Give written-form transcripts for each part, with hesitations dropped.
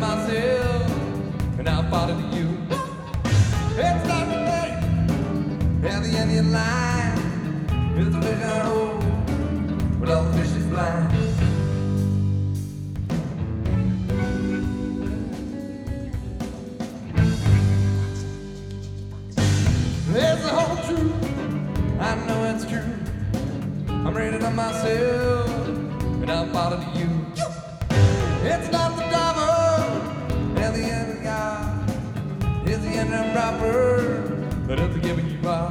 myself, and I followed you. It's not the day, at the end of your line. It's a fish I hold, but all the fish is blind. There's the whole truth, I know it's true. I'm ready to myself, and I followed you. It's not the devil, and the end of God. It's the end of proper, but it's giving you up.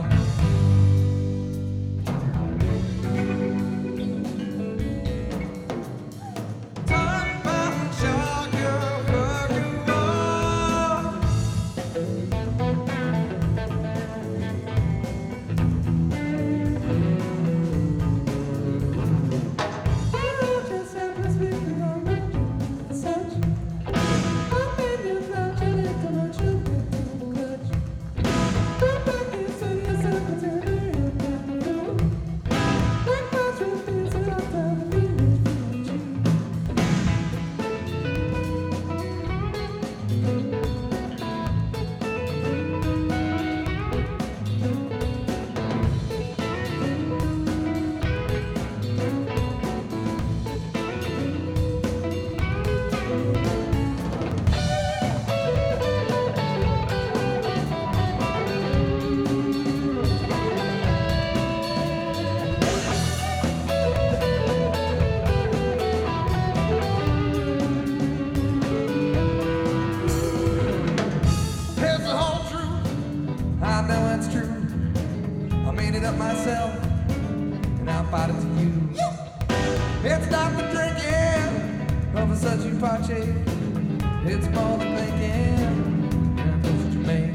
It's not the drinking of a such Pache. It's more the thinking and that's what you make.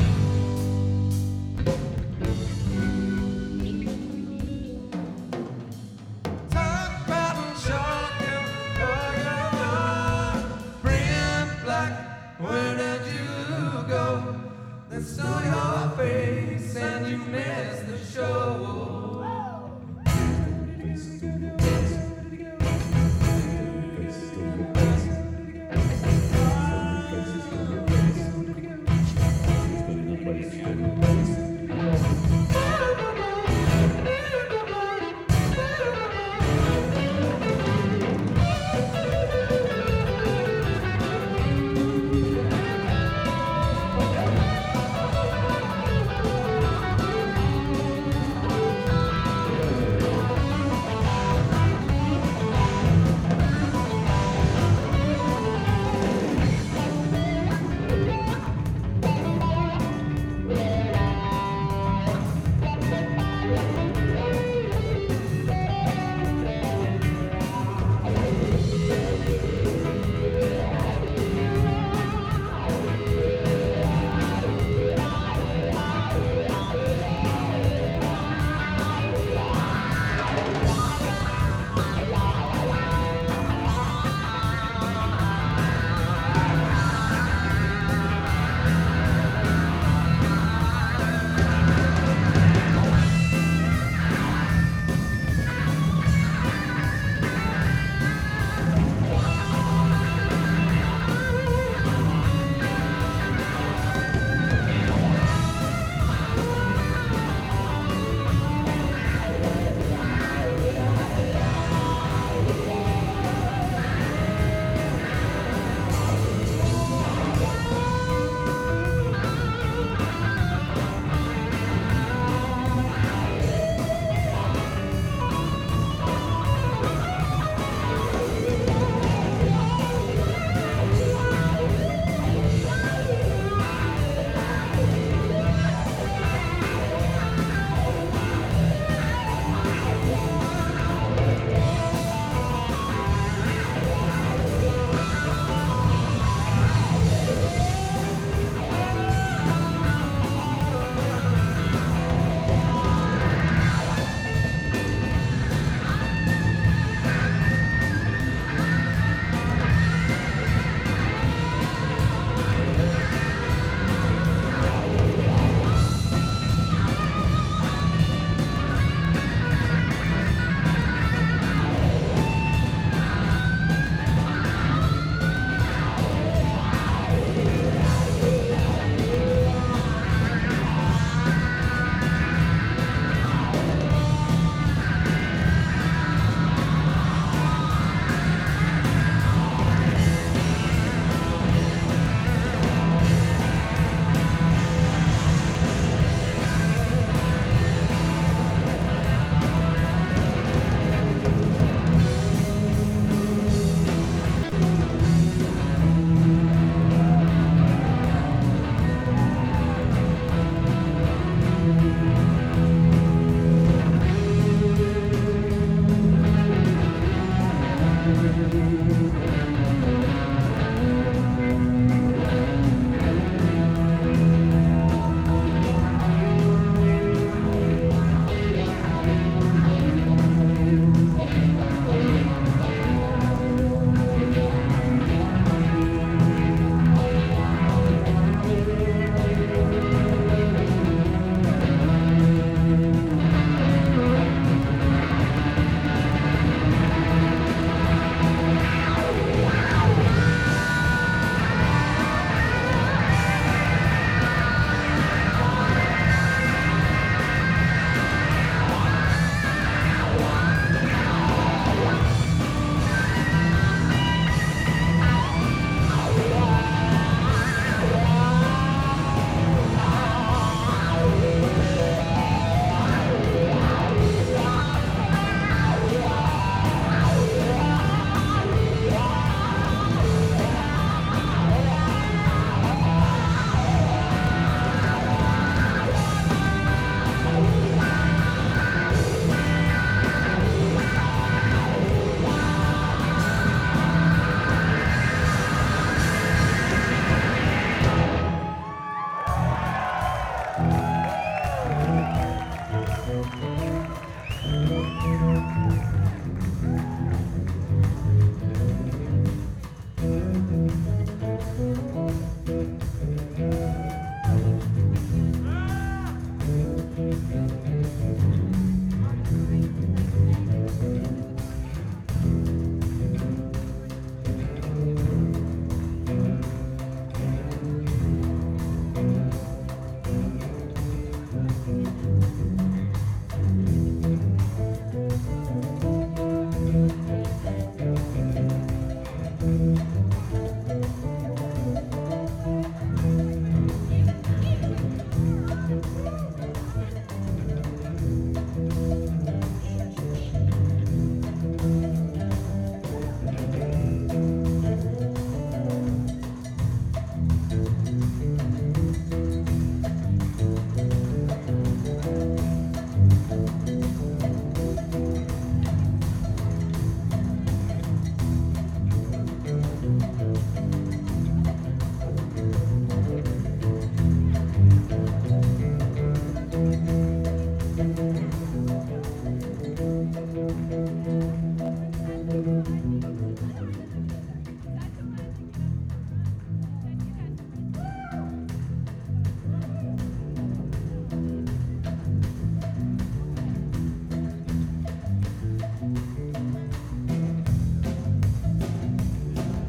Talk about shark and friend black, where did you go? They saw your face and you missed the show.